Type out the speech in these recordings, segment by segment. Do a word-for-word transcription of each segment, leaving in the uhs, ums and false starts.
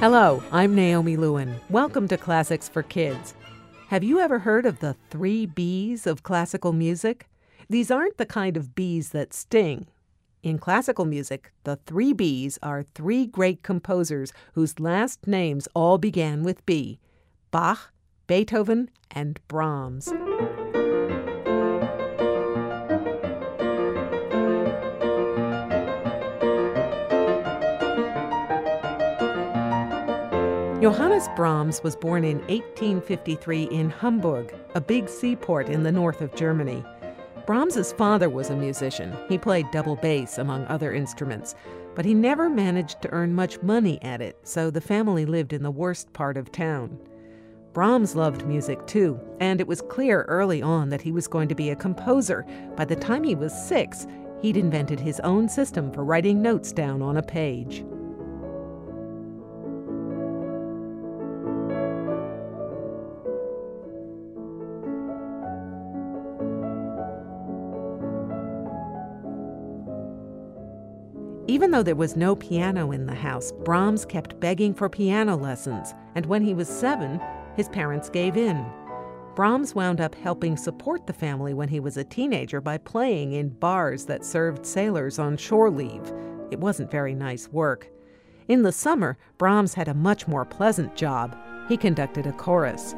Hello, I'm Naomi Lewin. Welcome to Classics for Kids. Have you ever heard of the three B's of classical music? These aren't the kind of bees that sting. In classical music, the three B's are three great composers whose last names all began with B: Bach, Beethoven, and Brahms. Johannes Brahms was born in eighteen fifty-three in Hamburg, a big seaport in the north of Germany. Brahms's father was a musician. He played double bass, among other instruments, but he never managed to earn much money at it, so the family lived in the worst part of town. Brahms loved music too, and it was clear early on that he was going to be a composer. By the time he was six, he'd invented his own system for writing notes down on a page. Even though there was no piano in the house, Brahms kept begging for piano lessons, and when he was seven, his parents gave in. Brahms wound up helping support the family when he was a teenager by playing in bars that served sailors on shore leave. It wasn't very nice work. In the summer, Brahms had a much more pleasant job. He conducted a chorus.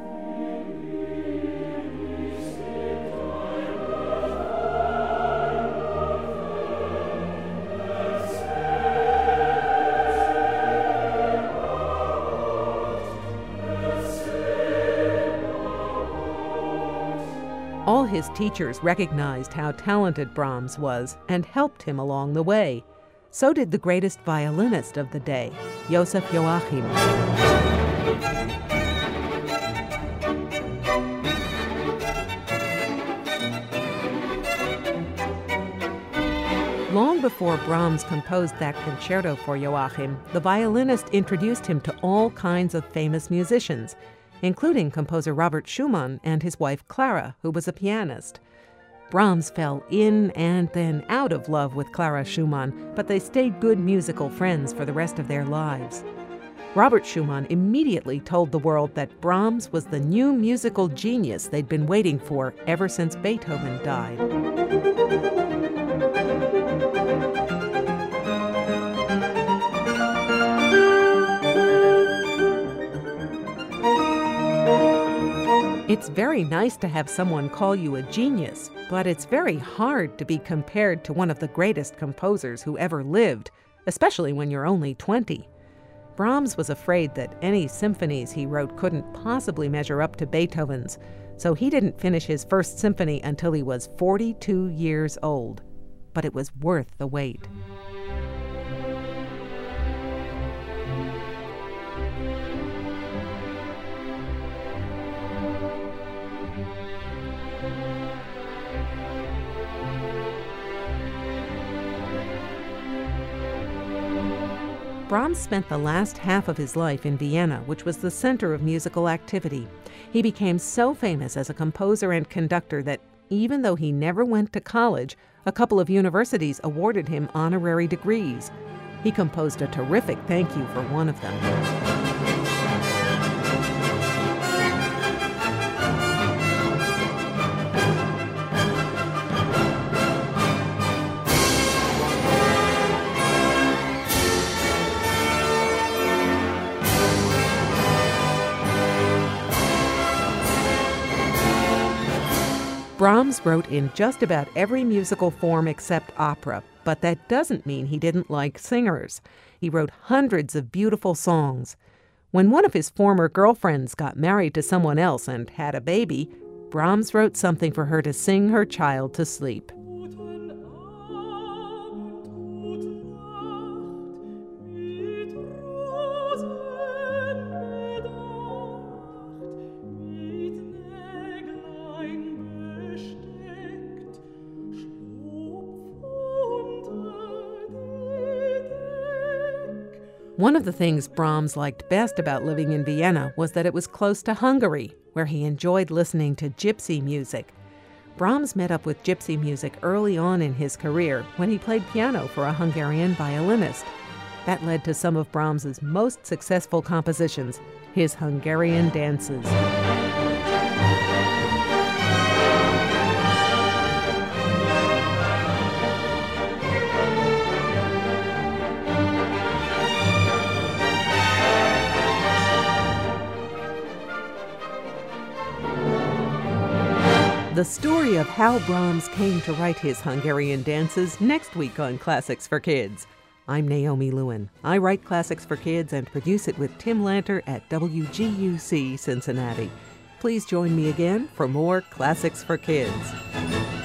All his teachers recognized how talented Brahms was and helped him along the way. So did the greatest violinist of the day, Joseph Joachim. Long before Brahms composed that concerto for Joachim, the violinist introduced him to all kinds of famous musicians, including composer Robert Schumann and his wife Clara, who was a pianist. Brahms fell in and then out of love with Clara Schumann, but they stayed good musical friends for the rest of their lives. Robert Schumann immediately told the world that Brahms was the new musical genius they'd been waiting for ever since Beethoven died. It's very nice to have someone call you a genius, but it's very hard to be compared to one of the greatest composers who ever lived, especially when you're only twenty. Brahms was afraid that any symphonies he wrote couldn't possibly measure up to Beethoven's, so he didn't finish his first symphony until he was forty-two years old. But it was worth the wait. Brahms spent the last half of his life in Vienna, which was the center of musical activity. He became so famous as a composer and conductor that even though he never went to college, a couple of universities awarded him honorary degrees. He composed a terrific thank you for one of them. Brahms wrote in just about every musical form except opera, but that doesn't mean he didn't like singers. He wrote hundreds of beautiful songs. When one of his former girlfriends got married to someone else and had a baby, Brahms wrote something for her to sing her child to sleep. One of the things Brahms liked best about living in Vienna was that it was close to Hungary, where he enjoyed listening to gypsy music. Brahms met up with gypsy music early on in his career when he played piano for a Hungarian violinist. That led to some of Brahms's most successful compositions, his Hungarian dances. The story of how Brahms came to write his Hungarian dances next week on Classics for Kids. I'm Naomi Lewin. I write Classics for Kids and produce it with Tim Lanter at W G U C Cincinnati. Please join me again for more Classics for Kids.